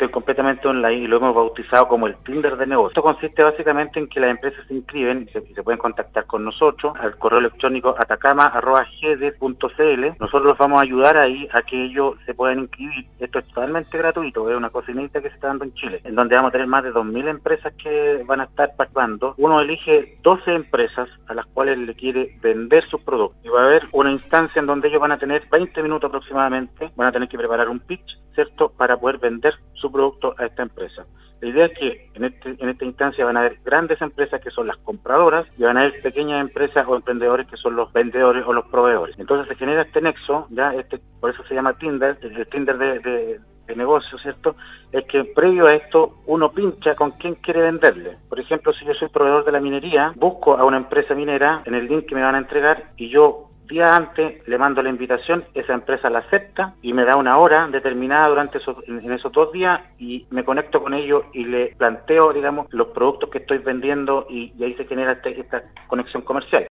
esto es completamente online y lo hemos bautizado como el Tinder de negocio. Esto consiste básicamente en que las empresas se inscriben y se pueden contactar con nosotros al correo electrónico atacama@gd.cl. Nosotros los vamos a ayudar ahí a que ellos se puedan inscribir. Esto es totalmente gratuito, es una cosa inédita que se está dando en Chile, en donde vamos a tener más de 2.000 empresas que van a estar participando. Uno elige 12 empresas a las cuales le quiere vender sus productos y va a haber una instancia en donde ellos van a tener 20 minutos aproximadamente, van a tener que preparar un pitch, ¿cierto?, para poder vender su producto a esta empresa. La idea es que en esta instancia van a haber grandes empresas que son las compradoras y van a haber pequeñas empresas o emprendedores que son los vendedores o los proveedores. Entonces se genera este nexo, ya por eso se llama Tinder, el Tinder de negocio, ¿cierto? Es que previo a esto uno pincha con quién quiere venderle. Por ejemplo, si yo soy proveedor de la minería, busco a una empresa minera en el link que me van a entregar y yo día antes le mando la invitación, esa empresa la acepta y me da una hora determinada en esos 2 días y me conecto con ellos y le planteo, digamos, los productos que estoy vendiendo y ahí se genera esta conexión comercial.